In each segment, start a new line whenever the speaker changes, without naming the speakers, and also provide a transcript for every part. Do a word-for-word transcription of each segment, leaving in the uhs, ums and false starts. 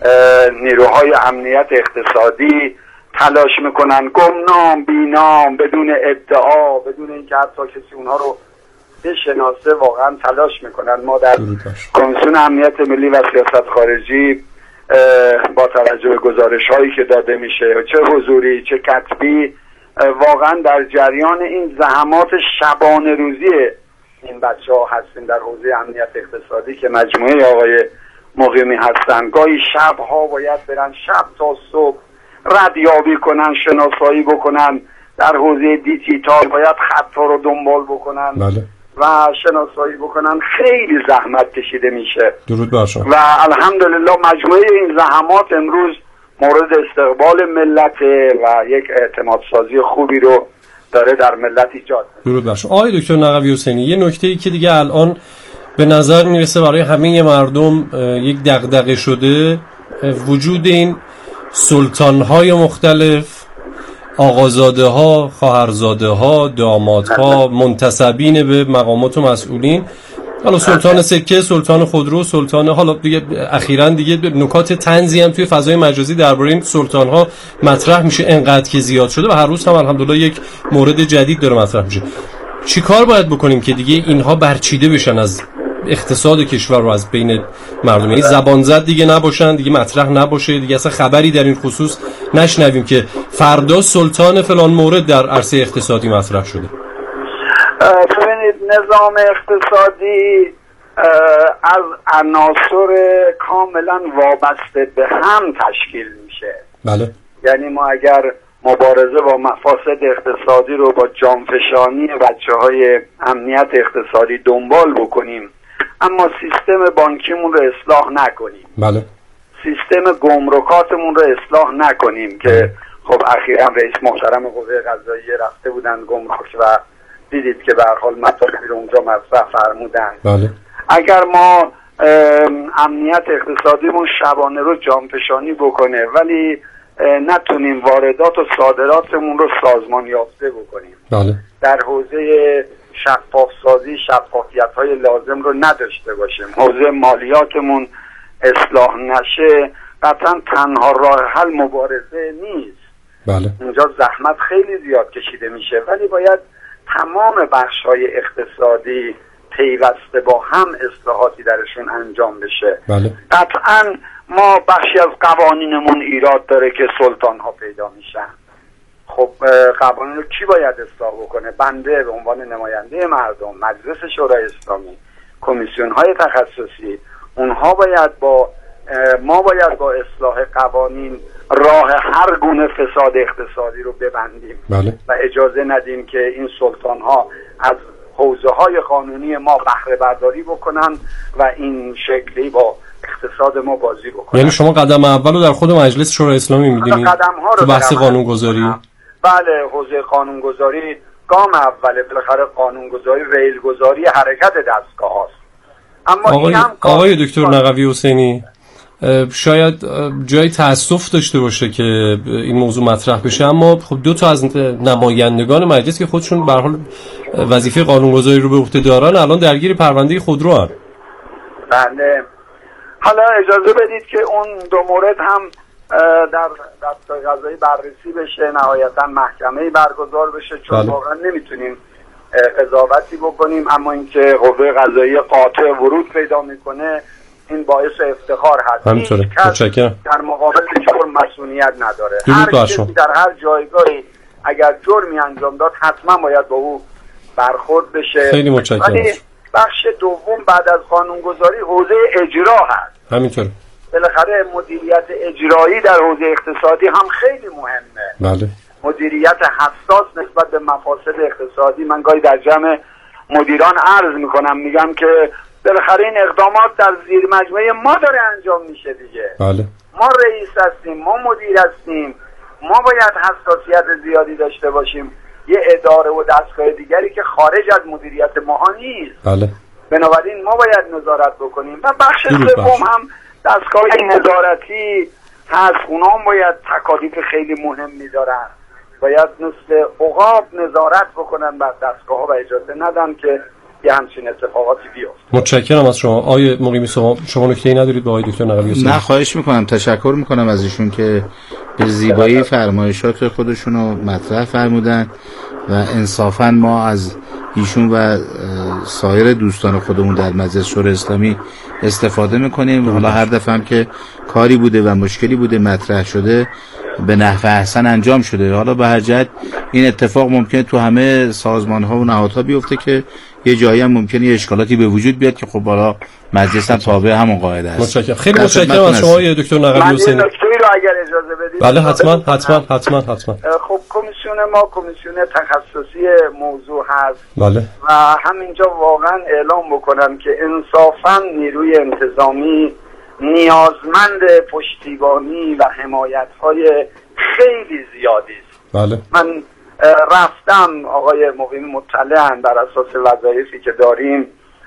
نیروهای امنیت اقتصادی تلاش میکنن گمنام بینام بدون ادعا، بدون اینکه حتی کسی اونها رو بشناسه واقعا تلاش میکنن. ما در کمیسیون امنیت ملی و سیاست خارجی با توجه به گزارش هایی که داده میشه چه حضوری چه کتبی واقعا در جریان این زحمات شبانه روزی این بچه ها هستیم در حوزه امنیت اقتصادی که مجموعه آقای مقیمی هستن. گاهی شب ها باید برن شب تا صبح ردیابی کنن، شناسایی بکنن، در حوزه دیجیتال باید خطا رو دنبال بکنن
بله.
و شناسایی بکنن. خیلی زحمت کشیده میشه.
درود بر شما.
و الحمدلله مجموعه این زحمات امروز مورد استقبال ملت و یک اعتماد سازی خوبی رو داره در ملت ایجاد.
درود بر شما. آقای دکتر نقوی حسینی، یه نکته‌ای که دیگه الان به نظر میرسه برای همه مردم یک دغدغه شده، وجود این سلطان‌های مختلف، آقازاده ها، خواهرزاده ها، داماد ها، منتسبین به مقامات و مسئولین، حالا سلطان سکه، سلطان خودرو، سلطان، حالا دیگه اخیراً دیگه نکات طنزی هم توی فضای مجازی درباره این سلطان ها مطرح میشه، انقدر که زیاد شده و هر روز هم الحمدلله یک مورد جدید داره مطرح میشه. چی کار باید بکنیم که دیگه اینها برچیده بشن از اقتصاد کشور رو از بین مردم، یعنی زبان زد دیگه نباشن، دیگه مطرح نباشه، دیگه اصلا خبری در این خصوص نشنویم که فردا سلطان فلان مورد در عرصه اقتصادی مطرح شده؟
ببینید نظام اقتصادی از عناصر کاملا وابسته به هم تشکیل میشه.
بله.
یعنی ما اگر مبارزه با مفاسد اقتصادی رو با جانفشانی بچه های امنیت اقتصادی دنبال بکنیم اما سیستم بانکیمون رو اصلاح نکنیم،
بله،
سیستم گمرکاتمون رو اصلاح نکنیم که خب اخیراً رئیس محترم قوه قضاییه رفته بودن گمرک و دیدید که به هر حال مطالبی رو اونجا مطرح فرمودن.
بله.
اگر ما امنیت اقتصادیمون شبانه رو جانفشانی بکنه ولی نتونیم واردات و صادراتمون رو سازمان یافته بکنیم،
بله،
در حوزه شفاف سازی شفافیت های لازم رو نداشته باشیم، حوزه مالیاتمون اصلاح نشه، قطعا تنها راه حل مبارزه نیست.
بله.
اونجا زحمت خیلی زیاد کشیده میشه ولی باید تمام بخش های اقتصادی پیوسته با هم اصلاحاتی درشون انجام بشه.
بله.
قطعا ما بخشی از قوانینمون ایراد داره که سلطان ها پیدا میشن. خب قوانین رو کی باید اصلاح بکنه؟ بنده به عنوان نماینده مردم، مجلس شورای اسلامی، کمیسیون های تخصصی، اونها باید با ما باید با اصلاح قوانین راه هر گونه فساد اقتصادی رو ببندیم.
بله.
و اجازه ندیم که این سلطان ها از حوزه های قانونی ما بهره برداری بکنن و این شکلی با اقتصاد ما بازی بکنن.
یعنی شما قدم اول رو در خود مجلس شورای اسلامی می‌بینید تو بحث قانونگذاری؟
بله، حوزه قانونگذاری گام اوله، بالاخره قانونگذاری ریلگذاری حرکت دستگاه هاست. اما
آقای,
این هم
آقای دکتر نقوی حسینی، شاید جای تأسف داشته باشه که این موضوع مطرح بشه، اما خب دو تا از نمایندگان مجلس که خودشون به هر حال وظیفه قانونگذاری رو به عهده دارن الان درگیر پرونده خودرو هستن.
بله. حالا اجازه بدید که اون دو مورد هم در دستگاه قضایی بررسی بشه، نهایتا محکمه‌ای برگزار بشه، چون
بله.
واقعا نمیتونیم قضاوتی بکنیم، اما اینکه قوه قضایی قاطع ورود پیدا میکنه این باعث افتخار هست.
همینطوره. متشکرم.
در مقابل جرم مسئولیت نداره.
هر
کسی در هر جایگاهی اگر جرمی انجام داد حتما باید با او برخورد بشه.
خیلی متشکرم.
ولی بخش دوم بعد از قانونگذاری حوزه اجرا هست.
همینطوره.
بالاخره مدیریت اجرایی در حوزه اقتصادی هم خیلی مهمه.
بله.
مدیریت حساس نسبت به مفاسد اقتصادی. من گاهی در جمع مدیران عرض میکنم، میگم که بالاخره این اقدامات در زیر مجموعه ما داره انجام میشه دیگه.
بله.
ما رئیس هستیم، ما مدیر هستیم، ما باید حساسیت زیادی داشته باشیم. یه اداره و دستگاه دیگری که خارج از مدیریت ما نیست.
بله.
بنابراین ما باید نظارت بکنیم و بخش سوم هم دستگاه نظارتی هست، اونا هم باید تکالیف خیلی مهمی دارن، باید مثل عقاب نظارت بکنن بر دستگاه ها و اجازه ندن که یه همچین اتفاقاتی بیفته.
متشکرم از شما. آیه مقیمی شما شما نکته‌ای ندارید با آقای دکتر نقوی حسینی؟
نه خواهش میکنم، تشکر میکنم از ایشون که به زیبایی فرمایشات خودشون رو مطرح فرمودن و انصافا ما از ایشون و سایر دوستان خودمون در مجلس شورای اسلامی استفاده میکنیم. حالا هر دفعه هم که کاری بوده و مشکلی بوده مطرح شده به نحو احسن انجام شده. حالا به هر جهت این اتفاق ممکنه تو همه سازمان ها و نهادها بیفته که یه جایی هم ممکنه یه اشکالاتی به وجود بیاد که خب بالا مجلس هم تابع همون قاعده است.
متشکرم. خیلی متشکرم از شما دکتر نقوی حسینی.
من نکته‌ای رو اگر اجازه بدید.
بله حتما حتما حتما حتما.
خب کمیسیون ما کمیسیون تخصصی موضوع هست.
بله.
و همینجا واقعا اعلام بکنم که انصافا نیروی انتظامی نیازمند پشتیبانی و حمایت‌های خیلی زیادی است.
بله.
من رفتم، آقای مقیمی مطلعن، بر اساس وظایفی که داریم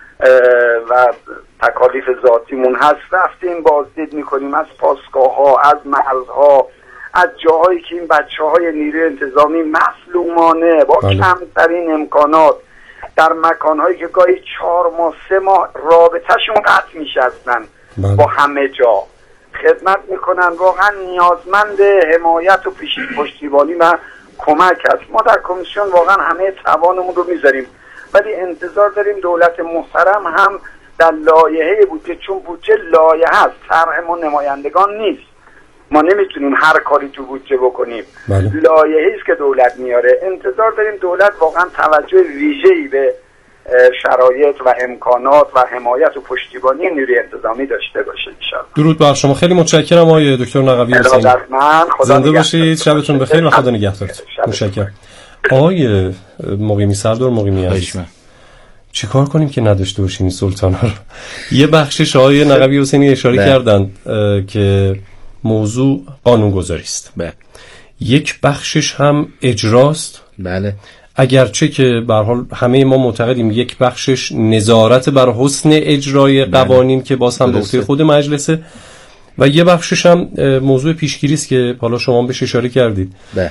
و تکالیف ذاتیمون هست، رفتیم بازدید میکنیم از پاسگاه ها، از مرزها، از جاهایی که این بچه های نیروی انتظامی مظلومانه با بله. کمترین امکانات در مکانهایی که گاهی چهار ماه سه ماه رابطهشون قطع میشستن بله. با همه جا خدمت میکنن. واقعا نیازمند حمایت و پشتیبانی و کمک است. ما در کمیسیون واقعا همه توانمون رو میذاریم، ولی انتظار داریم دولت محترم هم در لایحه بودجه، چون بودجه لایحه است، طرح ما نمایندگان نیست، ما نمیتونیم هر کاری تو بودجه بکنیم. بله. لایحه‌ای است که دولت میاره. انتظار داریم دولت واقعا توجه ویژه‌ای به شرایط و امکانات و حمایت و پشتیبانی نیروی انتظامی داشته باشه ان شاء الله.
درود بر شما. خیلی متشکرم آقای دکتر نقوی حسینی. زنده باشید، شبتون بخیر و خدا نگهدارتون. متشکرم. آقای مقیمی، سردار مقیمی عزیز، چیکار کنیم که نداشته باشیم این سلطانا رو؟ یه بخشش آقای نقوی حسینی اشاره کردن که موضوع قانونگذاری است. بله. یک بخشش هم اجراست.
بله.
اگرچه که به هر حال همه ما معتقدیم یک بخشش نظارت بر حسن اجرای قوانین که باز هم به عهده خود مجلسه، و یه بخشش هم موضوع پیشگیری است که حالا شما بهش اشاره کردید.
بله.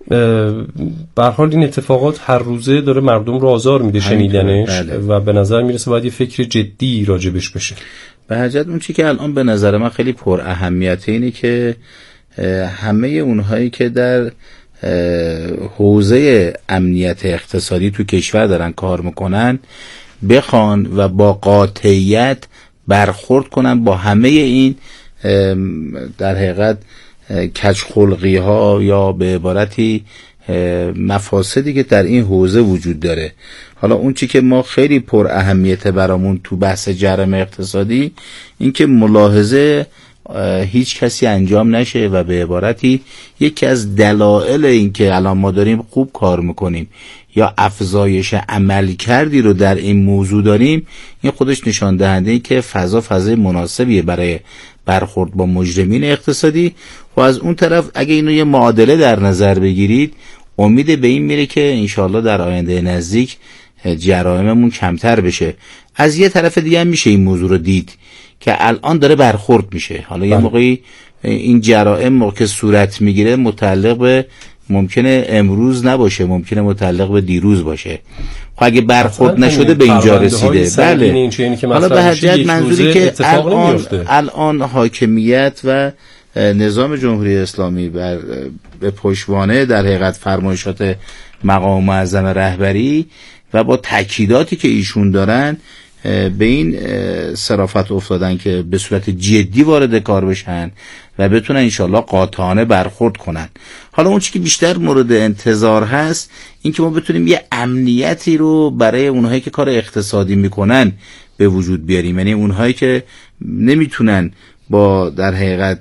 به هر حال این اتفاقات هر روزه داره مردم رو آزار میده شنیدنش. بله. و به نظر میرسه باید یه فکر جدی راجبش بشه.
به هر جهت اون چی که الان به نظر من خیلی پر اهمیته اینه که همه اونهایی که در حوزه امنیت اقتصادی تو کشور دارن کار میکنن بخوان و با قاطعیت برخورد کنن با همه این در حقیقت کجخلقی ها یا به عبارتی مفاسدی که در این حوزه وجود داره. حالا اون چی که ما خیلی پر اهمیته برامون تو بحث جرم اقتصادی این که ملاحظه هیچ کسی انجام نشه و به عبارتی یکی از دلایل این که الان ما داریم خوب کار میکنیم یا افزایش عمل کردی رو در این موضوع داریم، این خودش نشان دهنده ای که فضا فضای مناسبیه برای برخورد با مجرمین اقتصادی. و از اون طرف اگه اینو یه معادله در نظر بگیرید، امید به این میره که انشالله در آینده نزدیک جرائممون کمتر بشه. از یه طرف دیگه هم میشه این موضوع رو دید که الان داره برخورد میشه. حالا یه موقعی این جرائم موقع که صورت میگیره متعلق به ممکنه امروز نباشه، ممکنه متعلق به دیروز باشه. خب اگه برخورد نشده به اینجا رسیده. بله. حالا به هر جهت منظوری که الان, الان حاکمیت و نظام جمهوری اسلامی بر به پشتوانه در حقیقت فرمایشات مقام معظم رهبری و با تاکیداتی که ایشون دارن به این صرافت افتادن که به صورت جدی وارد کار بشن و بتونن انشالله قاطعانه برخورد کنن. حالا اون چی که بیشتر مورد انتظار هست این که ما بتونیم یه امنیتی رو برای اونهایی که کار اقتصادی میکنن به وجود بیاریم، یعنی اونهایی که نمیتونن با در حقیقت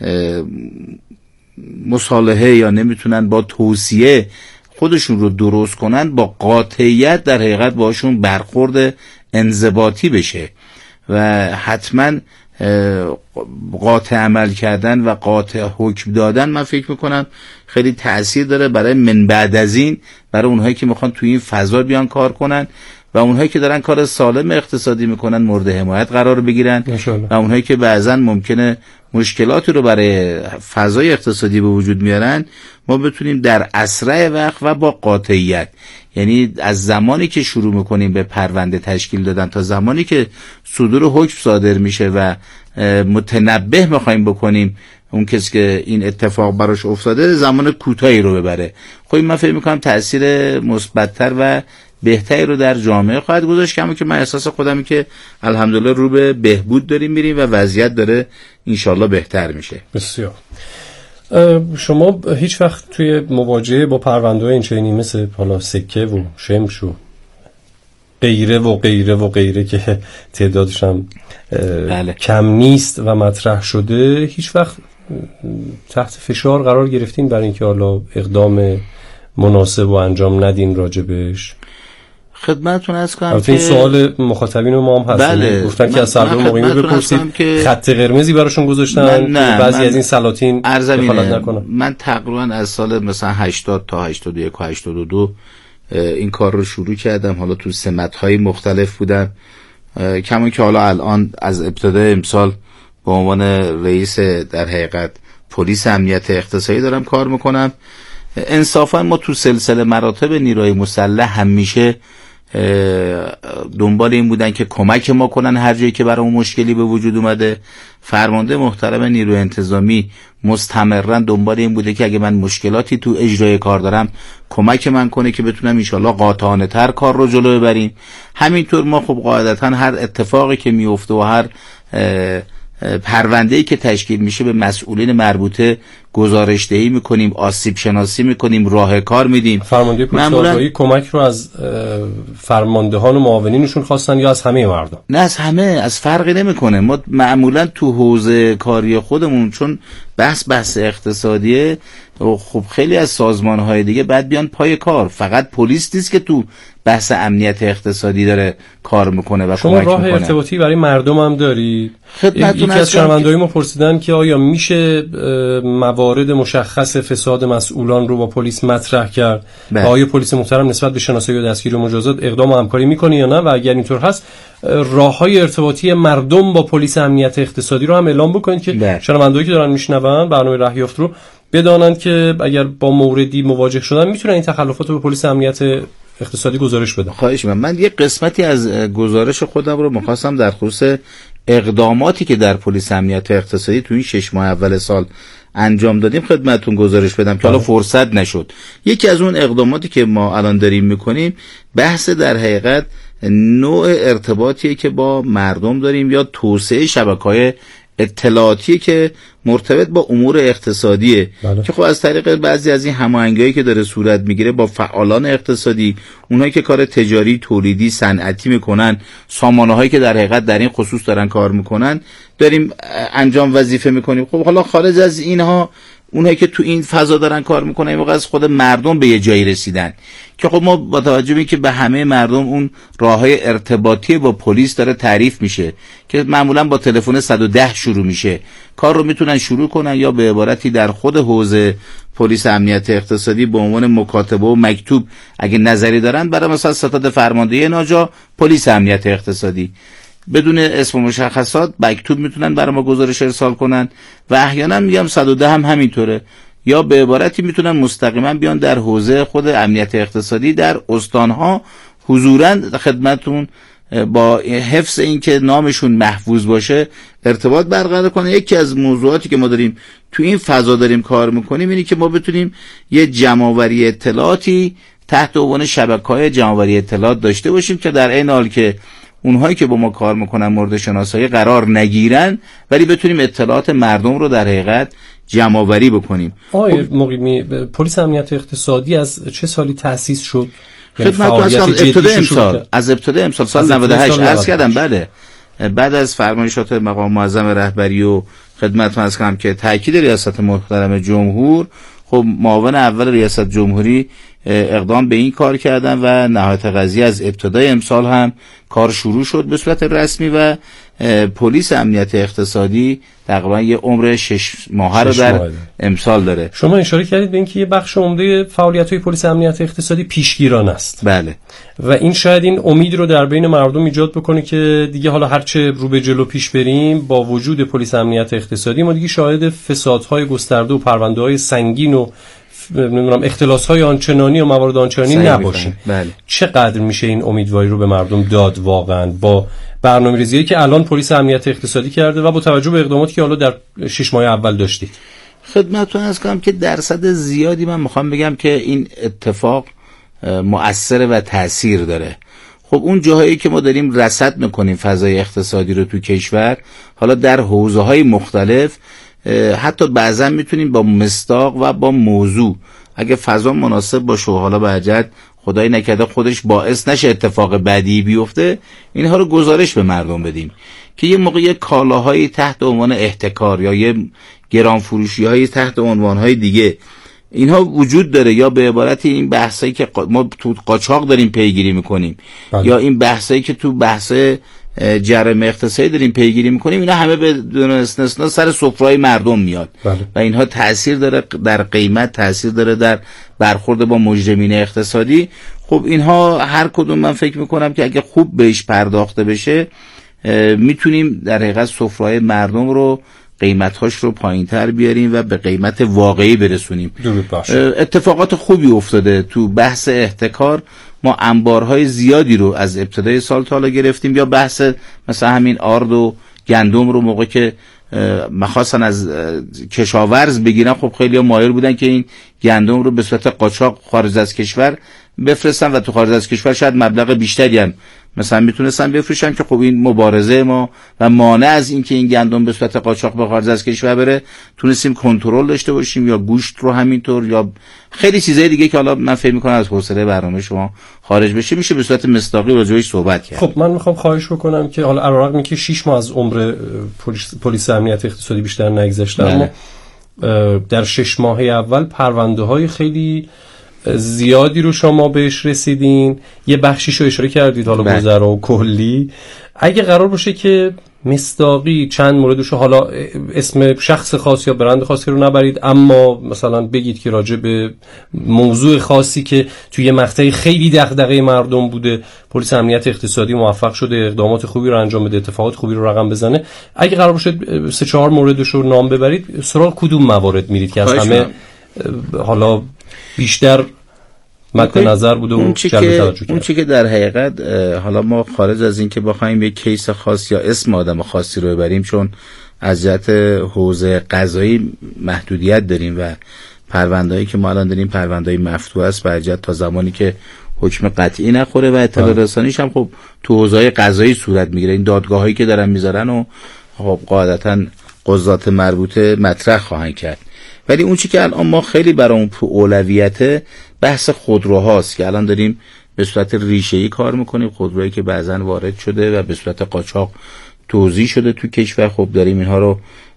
مصالحه یا نمیتونن با توصیه خودشون رو درست کنن، با قاطعیت در حقیقت باشون برخورد انضباطی بشه و حتما قاطع عمل کردن و قاطع حکم دادن من فکر میکنم خیلی تأثیر داره برای من بعد از این، برای اونهایی که میخوان توی این فضا بیان کار کنن و اونهایی که دارن کار سالم اقتصادی میکنن مورد حمایت قرار بگیرن و اونهایی که بعضن ممکنه مشکلاتی رو برای فضای اقتصادی به وجود میارن ما بتونیم در اسرع وقت و با قاطعیت، یعنی از زمانی که شروع میکنیم به پرونده تشکیل دادن تا زمانی که صدور حکم صادر میشه و متنبه میخوایم بکنیم اون کسی که این اتفاق براش افتاده، زمان کوتاهی رو ببره. خب من فکر میکنم تأثیر مثبت‌تر و بهتری رو در جامعه خواهد گذاشت، کما که من احساس خودمی که الحمدلله رو به بهبود داریم میریم و وضعیت داره انشالله بهتر میشه.
بسیار. شما هیچ وقت توی مواجهه با پرونده‌های این چنینی مثل حالا سکه و شمش و غیره و غیره و غیره که تعدادش هم بله. کم نیست و مطرح شده، هیچ وقت تحت فشار قرار گرفتین برای اینکه حالا اقدام مناسب و انجام ندین راجبش؟
خدمتتون عرض کنم
که این سوال مخاطبین ما هم هست.
بله.
گفتن که از مردم مقیمی بپرسید که خط قرمزی براشون گذاشتن که بعضی از این سلاطین دخالت نکنن.
من تقریبا از سال مثلا هشتاد تا هشتاد و یک و هشتاد و دو این کار رو شروع کردم. حالا تو سمت‌های مختلف بودم، کما که حالا الان از ابتدای امسال به عنوان رئیس در حقیقت پلیس امنیت اقتصادی دارم کار میکنم. انصافا ما تو سلسله مراتب نیروی مسلح همیشه دنبال این بودن که کمک ما کنن هر جایی که برامون مشکلی به وجود اومده. فرمانده محترم نیروی انتظامی مستمرا دنبال این بوده که اگه من مشکلاتی تو اجرای کار دارم کمک من کنه که بتونم انشالله قاطعانه تر کار رو جلو ببریم. همینطور ما خب قاعدتا هر اتفاقی که میفته و هر پرونده‌ای که تشکیل میشه به مسئولین مربوطه گزارش دهی میکنیم، آسیب شناسی میکنیم، راه کار میدیم.
فرمانده پلیس آگاهی کمک رو از فرماندهان و معاونینشون خواستن یا از همه مردم؟
نه، از همه، از فرقی نمیکنه. ما معمولا تو حوزه کاری خودمون چون بحث بحث اقتصادیه، خب خیلی از سازمان‌های دیگه بعد بیان پای کار. فقط پلیس نیست که تو بحث امنیت اقتصادی داره کار میکنه و
شما
کمک
راه
میکنه.
ارتباطی برای مردم هم داری؟
خدمتتون
یکی از شنونده‌های ما پرسیدن که آیا میشه موارد مشخص فساد مسئولان رو با پلیس مطرح کرد؟ و آیا پلیس محترم نسبت به شناسایی و دستگیری و مجازات اقدام و همکاری میکنه یا نه؟ و اگر اینطور هست راه‌های ارتباطی مردم با پلیس امنیت اقتصادی رو هم اعلام بکنید که شنوندهایی که دارن میشنون برنامه رهیافت رو بدانند که اگر با موردی مواجه شدن میتونن این تخلفات رو به پلیس امنیت اقتصادی گزارش بدن.
خواهش می‌کنم. من یه قسمتی از گزارش خودم رو می‌خواستم در خصوص اقداماتی که در پلیس امنیت اقتصادی تو این شش ماه اول سال انجام دادیم خدمتتون گزارش بدم که حالا فرصت نشد. یکی از اون اقداماتی که ما الان داریم می‌کنیم بحث در حقیقت نوع ارتباطیه که با مردم داریم یا توسعه شبکه‌های اطلاعاتی که مرتبط با امور اقتصادیه. بله. که خب از طریق بعضی از این هماهنگی‌هایی که داره صورت میگیره با فعالان اقتصادی، اونایی که کار تجاری، تولیدی، صنعتی میکنن، سامانه‌هایی که در حقیقت در این خصوص دارن کار میکنن، داریم انجام وظیفه میکنیم. خب حالا خارج از اینها اونایی که تو این فضا دارن کار میکنن این موقع از خود مردم به یه جایی رسیدن که خب ما با توجه به اینکه به همه مردم اون راههای ارتباطی با پلیس داره تعریف میشه که معمولا با تلفن صد و ده شروع میشه، کار رو میتونن شروع کنن یا به عبارتی در خود حوزه پلیس امنیت اقتصادی به عنوان مکاتبه و مکتوب اگه نظری دارن برای مثلا ستاد فرماندهی ناجا پلیس امنیت اقتصادی بدون اسم و مشخصات مکتوب میتونن برای ما گزارش ارسال کنن و احیانا میگم صد و ده هم همینطوره، یا به عبارتی میتونن مستقیما بیان در حوزه خود امنیت اقتصادی در استانها حضوراً خدمتون با حفظ این که نامشون محفوظ باشه ارتباط برقرار کنه. یکی از موضوعاتی که ما داریم تو این فضا داریم کار میکنیم اینه که ما بتونیم یه جمع‌آوری اطلاعاتی تحت عنوان شبکه‌های جمع‌آوری اطلاعات داشته باشیم که در این حال که اونهایی که با ما کار میکنن مورد شناسایی قرار نگیرن ولی بتونیم اطلاعات مردم رو در حقیقت جمع آوری بکنیم.
آقای مقیمی، پلیس امنیت اقتصادی از چه سالی تأسیس شد؟
خدمت از ابتدای امسال از ابتدای امسال سال نود و هشت عرض کردم. بله، بعد از فرمایشات مقام معظم رهبری و خدمت عرض کردم که تاکید ریاست محترم جمهور، خب معاون اول ریاست جمهوری اقدام به این کار کردن و نهایت قضیه از ابتدای امسال هم کار شروع شد به صورت رسمی و پلیس امنیت اقتصادی تقریبا یه عمر شش ماهه رو در امسال داره.
شما اشاره کردید به اینکه یه بخش عمده فعالیت‌های پلیس امنیت اقتصادی پیشگیران است.
بله.
و این شاید این امید رو در بین مردم ایجاد بکنه که دیگه حالا هرچه رو به جلو پیش بریم با وجود پلیس امنیت اقتصادی ما دیگه شاهد فسادهای گسترده و پرونده‌های سنگین و نمیدونم اختلاس‌های آنچنانی و موارد آنچنانی نباشه.
بله.
چقدر میشه این امیدواری رو به مردم داد واقعا با برنامه‌ریزی که الان پلیس امنیت اقتصادی کرده و با توجه به اقداماتی که حالا در شش ماه اول داشتید؟
خدمتتون عرض کنم که درصد زیادی من میخوام بگم که این اتفاق مؤثر و تأثیر داره. خب اون جاهایی که ما داریم رصد میکنیم فضای اقتصادی رو تو کشور، حالا در حوزه‌های مختلف، حتی بعضا میتونیم با مصداق و با موضوع، اگه فضا مناسب باشه و حالا بهجت خدای نکرده خودش باعث نشه اتفاق بدی بیفته، اینها رو گزارش به مردم بدیم که یه موقع کالاهایی تحت عنوان احتکار یا یه گران فروشی هایی تحت عنوان های دیگه اینها وجود داره، یا به عبارت این بحثایی که ما تو قاچاق داریم پیگیری میکنیم بله. یا این بحثایی که تو بحث جرم اقتصادی داریم پیگیری میکنیم، اینا همه به دون استثنا سر سفره‌های مردم میاد بله. و اینها تأثیر داره در قیمت، تأثیر داره در برخورد با مجرمین اقتصادی. خب اینها هر کدوم من فکر میکنم که اگه خوب بهش پرداخته بشه میتونیم در حقیقت سفره‌های مردم رو قیمت‌هاش رو پایین‌تر بیاریم و به قیمت واقعی برسونیم. اتفاقات خوبی افتاده تو بحث احتکار. ما انبارهای زیادی رو از ابتدای سال تا حالا گرفتیم، یا بحث مثلا همین آرد و گندم رو موقع که مخواستن از کشاورز بگیرن، خب خیلی ها مایل بودن که این گندم رو به صورت قاچاق خارج از کشور بفرستن و تو خارج از کشور شاید مبلغ بیشتری هم مثلا میتونستن بفروشن، که خب این مبارزه ما و مانع از این که این گندم به صورت قاچاق به خارج از کشور بره تونستیم کنترل داشته باشیم، یا گوشت رو همینطور، یا خیلی چیزای دیگه که حالا من فکر می‌کنم از حوصله برنامه شما خارج بشه، میشه به صورت مصداقی راجعش صحبت کرد.
خب من میخوام خواهش بکنم که حالا علیرغم اینکه شش ماه از عمر پلیس, پلیس امنیت اقتصادی بیشتر نگذشته، اما در شش ماه اول پرونده‌های خیلی زیادی رو شما بهش رسیدین، یه بخشیش رو اشاره کردید حالا گذرا و کلی. اگه قرار باشه که مصداقی چند موردش رو، حالا اسم شخص خاص یا برند خاصی رو نبرید، اما مثلا بگید که راجع به موضوع خاصی که توی مقطعی خیلی دغدغه مردم بوده پلیس امنیت اقتصادی موفق شده اقدامات خوبی رو انجام بده، اتفاقات خوبی رو رقم بزنه، اگه قرار باشه سه چهار موردش رو نام ببرید، سراغ کدوم موارد میرید که از همه حالا بیشتر مد نظر بوده و جلب توجه کرد؟
اون چی که در حقیقت حالا ما خارج از این که بخوایم یک کیس خاص یا اسم آدم خاصی رو ببریم، چون از جهت حوزه قضایی محدودیت داریم و پرونده‌ای که ما الان داریم پرونده‌ای مفتوح است بر جهت تا زمانی که حکم قطعی نخوره و اطلاع رسانیش هم خب تو حوزه قضایی صورت میگیره. این دادگاهایی که دارن میذارن و خب قاعدتاً قضات مربوطه مطرح خواهند کرد. ولی اون چی که الان ما خیلی برامون تو اولویته بحث خودروهاست که الان داریم به صورت ریشه‌ای کار میکنیم. خودرویی که بعضن وارد شده و به صورت قاچاق توزیع شده تو کشور، خب داریم اینها رو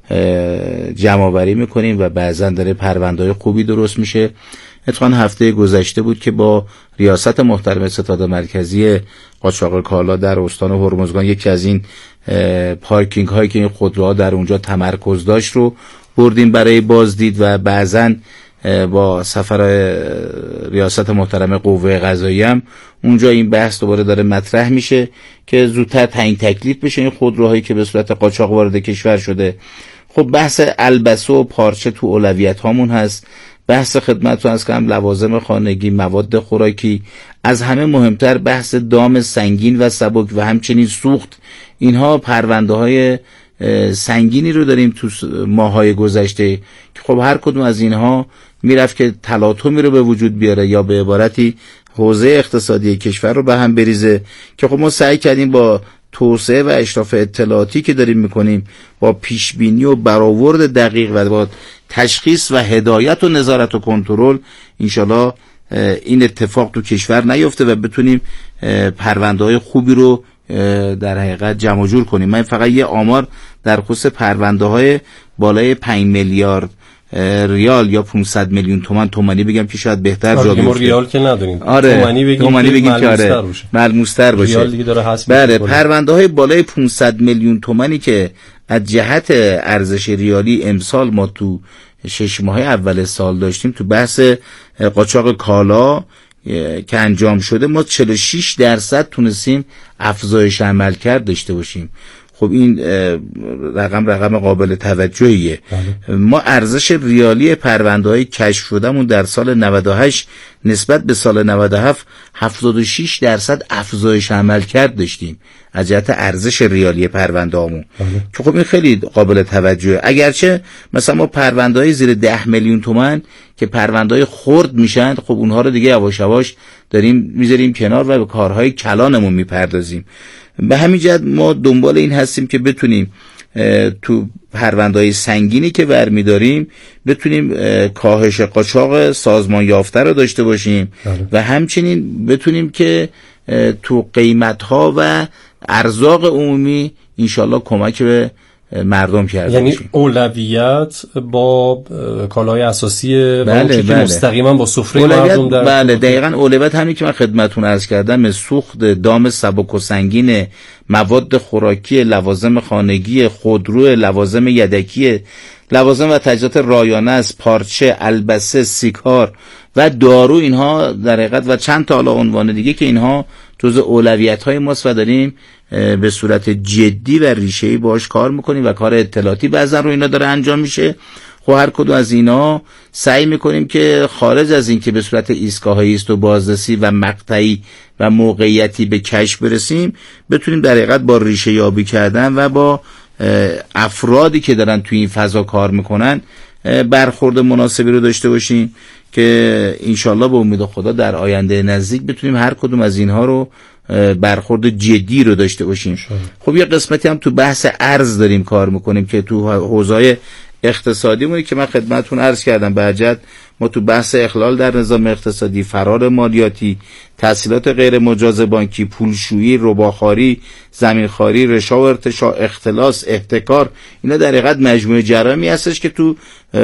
جمع آوری میکنیم و بعضن داره پرونده‌های خوبی درست میشه. اتفاقاً هفته گذشته بود که با ریاست محترم ستاد مرکزی قاچاق کالا در استان هرمزگان یکی از این پارکینگ هایی که این خودروها در اونجا تمرکز داشت رو بردیم برای بازدید و بعضن با سفر ریاست محترم قوه قضاییه هم اونجا این بحث دوباره داره مطرح میشه که زودتر تعیین تکلیف بشه این خودروهایی که به صورت قاچاق وارد کشور شده. خب بحث البسه و پارچه تو اولویت هامون هست. بحث خدمتتون از کنم لوازم خانگی، مواد خوراکی، از همه مهمتر بحث دام سنگین و سبک و همچنین سوخت. اینها پرونده های سنگینی رو داریم تو ماهای گذشته که خب هر کدوم از اینها میرفت که تلاطمی رو به وجود بیاره یا به عبارتی حوزه اقتصادی کشور رو به هم بریزه، که خب ما سعی کردیم با توسعه و اشراف اطلاعاتی که داریم میکنیم، با پیشبینی و برآورد دقیق و با تشخیص و هدایت و نظارت و کنترل انشالله این اتفاق تو کشور نیفته و بتونیم پرونده‌های خوبی رو در حقیقت جمع جور کنیم. من فقط یه آمار در خصوص پرونده‌های بالای پنج میلیارد ریال یا پانصد میلیون تومان تومانی بگم که شاید بهتر جا بیفته.
ریال که نداریم.
آره. تومانی بگیم تومانی بگیم که آره ملموس‌تر باشه.
ریال دیگه داره حذف.
بله، پرونده‌های بالای پانصد میلیون تومانی که از جهت ارزش ریالی امسال ما تو شش ماه اول سال داشتیم تو بحث قاچاق کالا که انجام شده، ما چهل و شش درصد تونستیم افزایش عملکرد داشته باشیم. خب این رقم رقم قابل توجهیه. بله. ما ارزش ریالی پرونده‌های کشف شدهمون در سال نود و هشت نسبت به سال نود و هفت هفتاد و شش درصد افزایش عملکرد داشتیم از جهت ارزش ریالی پرونده‌هامون. بله. که خب این خیلی قابل توجهه. اگرچه مثلا ما پرونده‌های زیر ده میلیون تومان که پرونده‌های خرد میشن، خب اونها رو دیگه یواش یواش داریم میذاریم کنار و به کارهای کلانمون میپردازیم. به همین جهت ما دنبال این هستیم که بتونیم تو پرونده‌های سنگینی که برمی‌داریم بتونیم کاهش قاچاق سازمان یافته رو داشته باشیم. بله. و همچنین بتونیم که تو قیمت‌ها و ارزاق عمومی انشالله کمک به مردم کرده
یعنی
باشیم.
اولویت با کالای اساسی
بله
که
بله.
مستقیما با سفره مردم در
بله دقیقاً اولویت همین که من خدمتتون عرض کردم، سوخت دام سبک و سنگین، مواد خوراکی، لوازم خانگی، خودرو، لوازم یدکی، لوازم و تجهیزات رایانه است، پارچه، البسه، سیگار و دارو، اینها در حقیقت و چند تا عنوان دیگه که اینها جزء اولویت‌های ماست و داریم به صورت جدی و ریشه‌ای باش کار میکنیم و کار اطلاعاتی بعضا رو اینا داره انجام میشه. خب هر کدوم از اینا سعی میکنیم که خارج از این که به صورت ایستگاه‌های است و بازرسی و مقطعی و موقعیتی به کشف برسیم، بتونیم در حقیقت با ریشه یابی کردن و با افرادی که دارن توی این فضا کار میکنن برخورد مناسبی رو داشته باشیم که انشالله به امید خدا در آینده نزدیک بتونیم هر کدوم از اینها رو برخورد جدی رو داشته باشیم. شاید. خب یه قسمتی هم تو بحث ارز داریم کار میکنیم که تو حوزه‌های اقتصادی مونی که من خدمتتون عرض کردم. بعد ما تو بحث اخلال در نظام اقتصادی، فرار مالیاتی، تحصیلات غیر مجاز بانکی، پولشویی، رباخواری، زمینخواری، رشا و ارتشاء، اختلاس، احتکار، اینا در حقیقت مجموعه جرائمی هستش که تو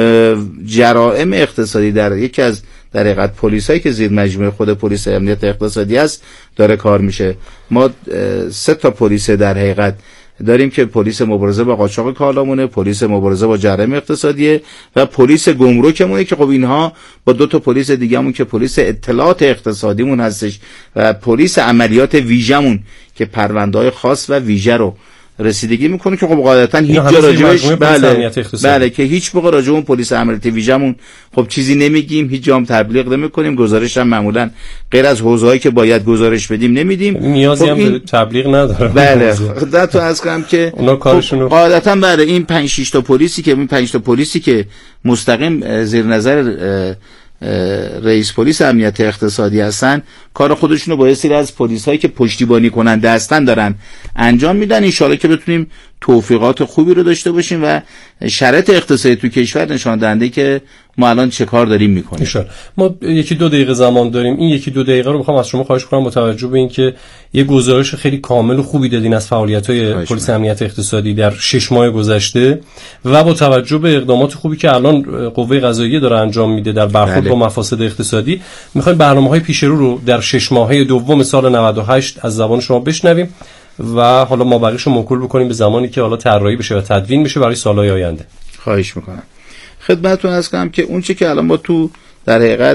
جرائم اقتصادی در یکی از در حقیقت پلیسایی که زیر مجموعه خود پلیس امنیت اقتصادی است داره کار میشه. ما سه تا پلیس در حقیقت داریم که پلیس مبارزه با قاچاق کالامونه، پلیس مبارزه با جرائم اقتصادیه و پلیس گمرکمونه که خب اینها با دو تا پلیس دیگه‌مون که پلیس اطلاعات اقتصادیمون هستش و پلیس عملیات ویژه‌مون که پرونده‌های خاص و ویژه رو رسیدگی میکنه که خب قاعدتا هیچ جا راجبش بله بله که هیچ موقع راجب اون پلیس عملیات ویژه‌مون خب چیزی نمیگیم، هیچ جا هم تبلیغ نمیکنیم، گزارش هم معمولا غیر از حوزه‌ای که باید گزارش بدیم نمیدیم،
نیازی خب هم به تبلیغ نداره.
بله خدمتتون عرض کنم که
اونا کارشون
قاعدتا برای این پنج شش تا پلیسی که این پنج تا پلیسی که مستقیم زیر نظر رئیس پلیس امنیت اقتصادی هستن کار خودشونو با یه سری از پلیسایی که پشتیبانی کننده هستن دارن انجام میدن. ان شاءالله که بتونیم توفیقات خوبی رو داشته باشیم و شرایط اقتصادی تو کشور نشان دهنده که ما الان چه کار داریم میکنیم.
ان ما یکی دو دقیقه زمان داریم. این یکی دو دقیقه رو میخوام از شما خواهش کنم با توجه به اینکه یه گزارش خیلی کامل و خوبی دادین از فعالیت‌های پلیس امنیت اقتصادی در شش ماه گذشته و با توجه به اقدامات خوبی که الان قوه قضاییه داره انجام میده در برخورد با مفاسد اقتصادی، میخوایم برنامه‌های پیش رو رو در شش ماهه دوم سال نود و هشت از زبان شما بشنویم و حالا ما بقیه‌شو موکول بکنیم به زمانی که حالا طراحی بشه و تدوین بشه برای سال‌های آینده.
خواهش میکنم. خدمتتون عرض کنم که اون چه که الان ما تو در حقیقت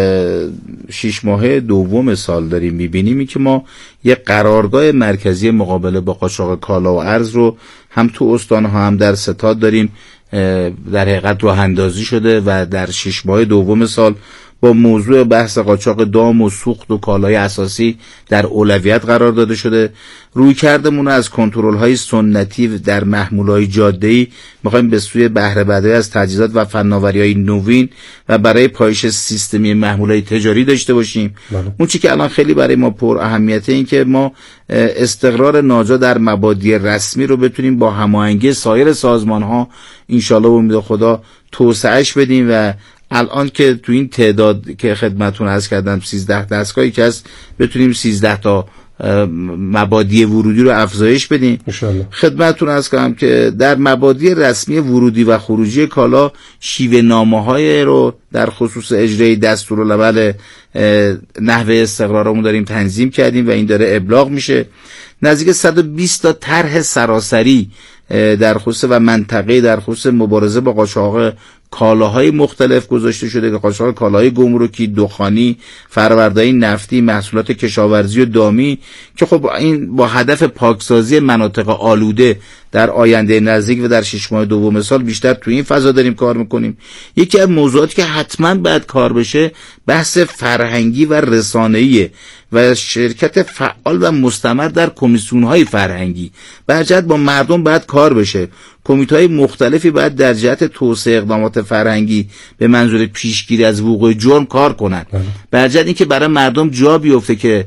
شش ماهه دوم سال داریم میبینیم این که ما یه قرارگاه مرکزی مقابله با قاچاق کالا و ارز رو هم تو استان‌ها هم در ستاد داریم در حقیقت راه اندازی شده و در شش ماه دوم سال با موضوع بحث قاچاق دام و سوخت و کالای اساسی در اولویت قرار داده شده. روی کردمون از کنترل‌های سنتی در محمول‌های جاده‌ای می‌خوایم به سوی بهره برداری از تجهیزات و فناوری‌های نوین و برای پایش سیستمی محمول‌های تجاری داشته باشیم. بله. اون چیزی که الان خیلی برای ما پر اهمیته این که ما استقرار ناجا در مبادی رسمی رو بتونیم با هماهنگی سایر سازمان‌ها ان شاءالله به امید خدا توسعهش بدیم و الان که تو این تعداد که خدمتتون عرض کردم سیزده دستگاهی که هست بتونیم سیزده تا مبادی ورودی رو افزایش بدیم. خدمتتون عرض کنم که در مبادی رسمی ورودی و خروجی کالا شیوه نامه‌های رو در خصوص اجرای دستورالعمل نحوه استقرارمون داریم تنظیم کردیم و این داره ابلاغ میشه. نزدیک صد و بیست تا طرح سراسری در خصوص و منطقه در خصوص مبارزه با قاچاق کالاهای مختلف گذاشته شده که قاچاق کالاهای گمرکی، دخانی، فرآورده‌های نفتی، محصولات کشاورزی و دامی که خب این با هدف پاکسازی مناطق آلوده در آینده نزدیک و در شش ماه دوم سال بیشتر تو این فضا داریم کار میکنیم. یکی از موضوعاتی که حتما باید کار بشه بحث فرهنگی و رسانه‌ایه و شرکت فعال و مستمر در کمیسیون‌های فرهنگی. برجت با مردم باید کار بشه. کمیته‌های مختلفی باید در جهت توسعه اقدامات فرهنگی به منظور پیشگیری از وقوع جرم کار کنند. برجت این که برای مردم جا بیفته که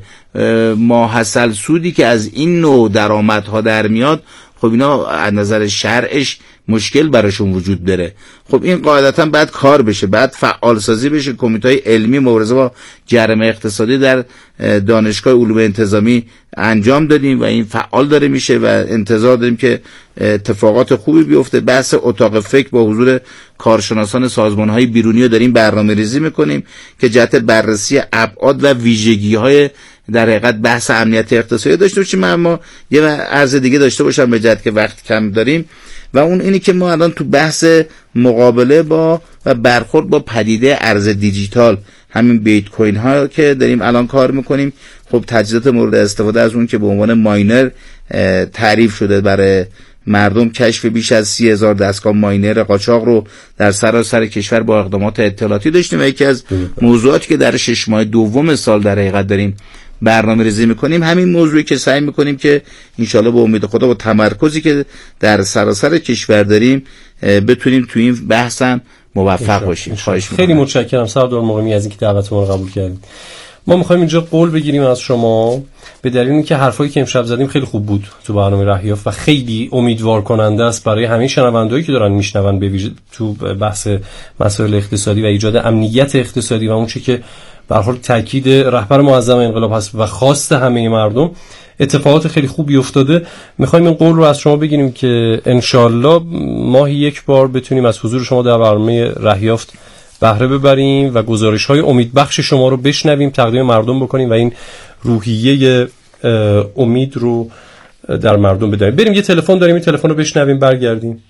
ماحصل سودی که از این نوع درآمدها در میاد، خب اینا از نظر شرعش مشکل براشون وجود داره. خب این قاعدتا باید کار بشه، باید فعال سازی بشه. کمیته‌های علمی مبارزه با جرم اقتصادی در دانشگاه علوم انتظامی انجام دادیم و این فعال داره میشه و انتظار داریم که اتفاقات خوبی بیفته. بحث اتاق فکر با حضور کارشناسان سازمان‌های بیرونی رو داریم برنامه‌ریزی میکنیم که جهت بررسی ابعاد و ویژگی‌های در حقیقت بحث امنیت اقتصادی داشته باشیم. اما یه عرض دیگه داشته باشم به جهت که وقت کم داریم و اون اینی که ما الان تو بحث مقابله با و برخورد با پدیده ارز دیجیتال، همین بیت کوین ها که داریم الان کار میکنیم، خب تجهیزات مورد استفاده از اون که به عنوان ماینر تعریف شده برای مردم، کشف بیش از سی هزار دستگاه ماینر قاچاق رو در سراسر کشور با اقدامات اطلاعاتی داشتیم و یکی از موضوعاتی که در شش ماه دوم سال در حقیقت داریم برنامه ریزی میکنیم همین موضوعی که سعی میکنیم که انشالله به امید خدا با تمرکزی که در سراسر کشور داریم بتونیم تو این بحث هم موفق باشیم. خواهش میکنم.
خیلی متشکرم سردار مقیمی از اینکه دعوت ما رو قبول کردید. ما میخوایم اینجا قول بگیریم از شما به دلیل اینکه حرفایی که امشب زدیم خیلی خوب بود تو برنامه رهیافت و خیلی امیدوار کننده است برای همه شنوندهایی که دارن میشنون به ویژه تو بحث مسائل اقتصادی و ایجاد امنیت اقتصادی و اون چیزی که به هر حال تاکید رهبر معظم انقلاب هست و خواست همه مردم. اتفاقات خیلی خوبی افتاده. میخوایم این قول رو از شما بگیریم که انشالله ماهی یک بار بتونیم از حضور شما در برنامه رهیافت بهره ببریم و گزارش‌های امیدبخش شما رو بشنویم، تقدیم مردم بکنیم و این روحیه امید رو در مردم بداریم. بریم یه تلفن داریم، این تلفن رو بشنویم برگردیم.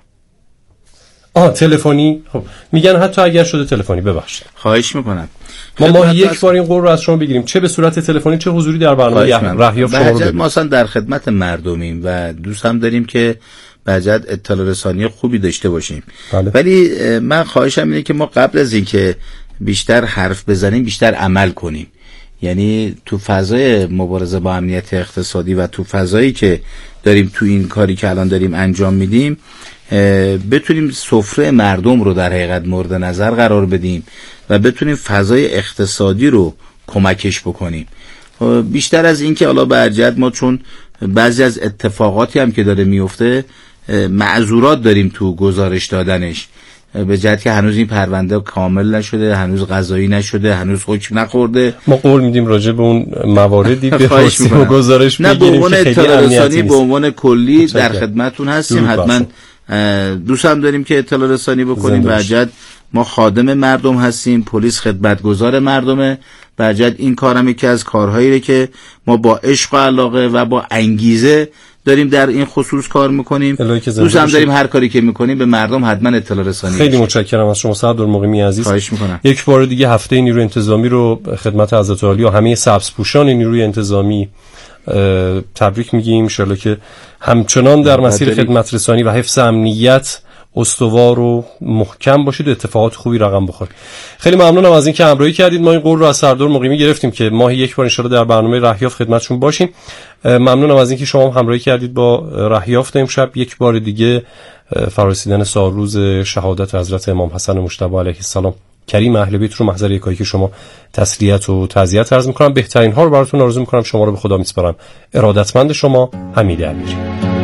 آه تلفنی. خب میگن حتی اگر شده تلفنی. ببخشید.
خواهش میکنم.
ما ماهی یک بار این قول رو از شما بگیریم، چه به صورت تلفنی چه حضوری در برنامه رهیافت شما رو بدیم.
ما اصلا در خدمت مردمیم و دوست هم داریم که بجد اطلاع رسانی خوبی داشته باشیم. بله. ولی من خواهشم اینه که ما قبل از این که بیشتر حرف بزنیم بیشتر عمل کنیم. یعنی تو فضای مبارزه با امنیت اقتصادی و تو فضایی که داریم تو این کاری که الان داریم انجام میدیم بتونیم سفره مردم رو در حقیقت مورد نظر قرار بدیم و بتونیم فضای اقتصادی رو کمکش بکنیم. بیشتر از این که حالا برجت ما چون بعضی از اتفاقاتی هم که داره میفته معذورات داریم تو گزارش دادنش، به جهت که هنوز این پرونده کامل نشده، هنوز قضایی نشده، هنوز حکم نخورده.
ما قول میدیم راجع به اون مواردی بپرسیم و گزارش
بگیریم. نه به عنوان اطلاع رسانی به عنوان کلی در خدمتتون هستیم. حتما دوست هم داریم که اطلاع رسانی بکنیم. برجت ما خادم مردم هستیم، پلیس خدمتگزار مردمه. برجت این کارم یکی از کارهاییه که ما با عشق و علاقه و با انگیزه داریم در این خصوص کار میکنیم. دوست هم داریم هر کاری که میکنیم به مردم حتما اطلاع رسانی.
خیلی متشکرم از شما سردار مقیمی عزیز.
خواهش میکنم.
یک بار دیگه هفته نیروی انتظامی رو خدمت حضرت عالی و همه سبزپوشان نیروی انتظامی تبریک میگیم. ان شاءالله که همچنان در مسیر خدمت رسانی و حفظ امنیت استوار و محکم باشید و اتفاقات خوبی رقم بخورید. خیلی ممنونم از اینکه همراهی کردید. ما این قول رو از سردار مقیمی گرفتیم که ماهی یک بار ان شاءالله در برنامه رهیافت خدمتشون باشیم. ممنونم از اینکه شما هم همراهی کردید با رهیافت امشب. یک بار دیگه فرارسیدن سالروز شهادت حضرت امام حسن مجتبی علیه السلام کریم اهل بیت رو محضر یکایی که شما تسلیت و تعزیت عرض می‌کنم. بهترین ها رو براتون آرزو می‌کنم. شما رو به خدا می‌سپارم. ارادتمند شما حمید امیری.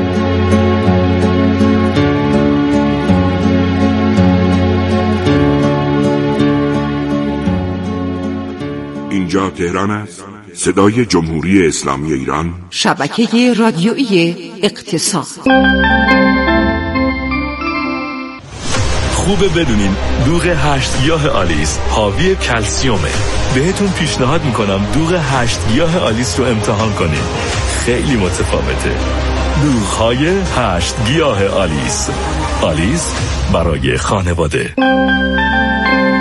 اینجا تهران است. صدای جمهوری اسلامی ایران.
شبکه رادیویی اقتصاد.
خوبه بدونین دوغ هشت گیاه آلیس حاوی کلسیومه. بهتون پیشنهاد میکنم دوغ هشت گیاه آلیس رو امتحان کنین. خیلی متفاوته. دوغ‌های هشت گیاه آلیس. آلیس برای خانواده.